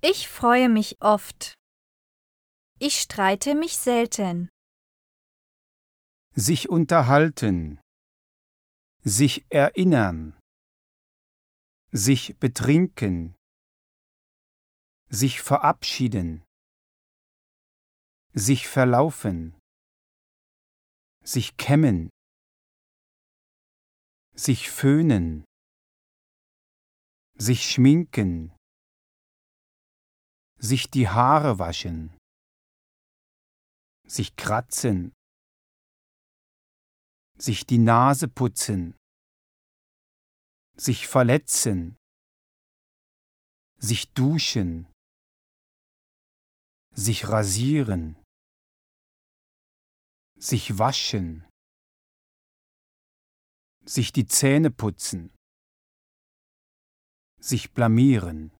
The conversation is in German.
Ich freue mich oft. Ich streite mich selten. Sich unterhalten. Sich erinnern. Sich betrinken. Sich verabschieden. Sich verlaufen. Sich kämmen. Sich föhnen. Sich schminken. Sich die Haare waschen. Sich kratzen. Sich die Nase putzen. Sich verletzen. Sich duschen. Sich rasieren. Sich waschen. Sich die Zähne putzen. Sich blamieren.